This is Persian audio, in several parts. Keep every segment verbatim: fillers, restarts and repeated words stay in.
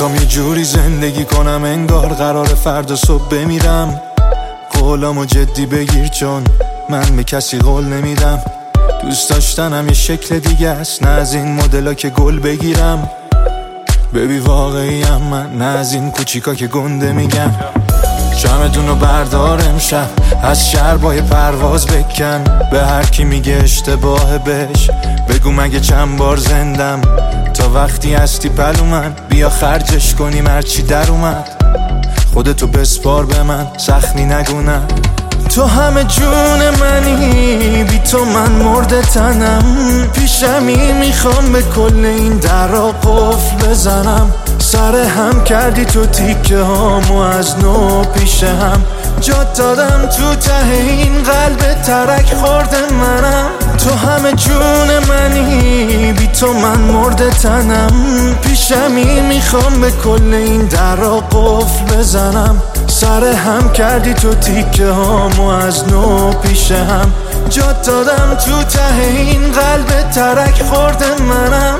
میخوام یه جوری زندگی کنم انگار قرار فردا صبح بمیرم. قولامو جدی بگیر چون من به کسی قول نمیدم. دوست داشتنم یه شکل دیگه است، نه از این مدلا که گل بگیرم. ببی واقعیم من، نه از این کوچیکا که گنده میگم. جمعتونو بردار امشب، از شهر با یه پرواز بکن. به هر کی میگه اشتباه بهش بگو مگه چند بار زندم. تا وقتی هستی پلو من، بیا خرجش کنیم هرچی در اومد. خودتو بسپار به من، سختی نگونم. تو همه جون منی، بی تو من مرده تنم. پیشمی میخوام به کل این درا قفل بزنم. سر هم کردی تو تیکه هامو از نو پیش هم. جات دادم تو ته این قلب ترک خورده منم. تو همه جون منی، بی تو من مرده تنم. پیشمی میخوام به کل این درا قفل بزنم. سر هم کردی تو تیکه هامو از نو پیش هم. جات دادم تو ته این قلب ترک خورده منم.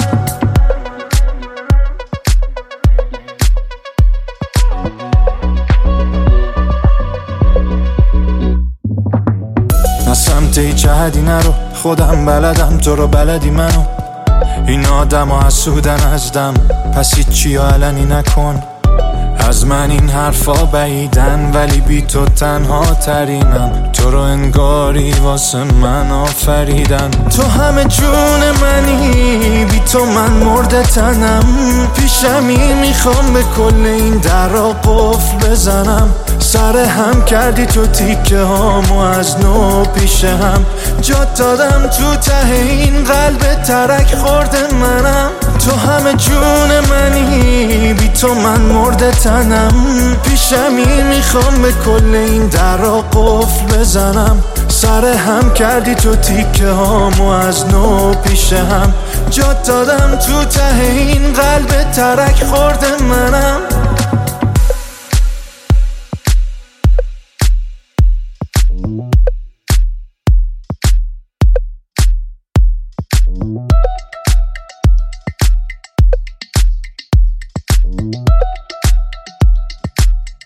نه سمت هیچ حدی نرو، خودم بلدم تو رو بلدی منو. این آدم ها حسودن از دم، پس هیچی علنی نکن. از من این حرفا بعیدن ولی بی تو تنها ترینم. تو رو انگاری واسه من آفریدن. تو همه جون منی، بی تو من مرده تنم. پیشمی میخوام به کل این درا قفل بزنم. سر هم کردی تو تیکه هامو از نو پیش هم. جات دادم تو ته این قلب ترک خورده منم. تو همه جون منی، بی تو من مرده تنم. پیشمی میخوام به کل این درا قفل بزنم. سر هم کردی تو تیکه هامو از نو پیش هم. جات دادم تو ته این قلب ترک خورده منم.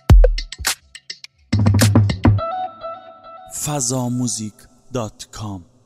فضا موزیک دات کام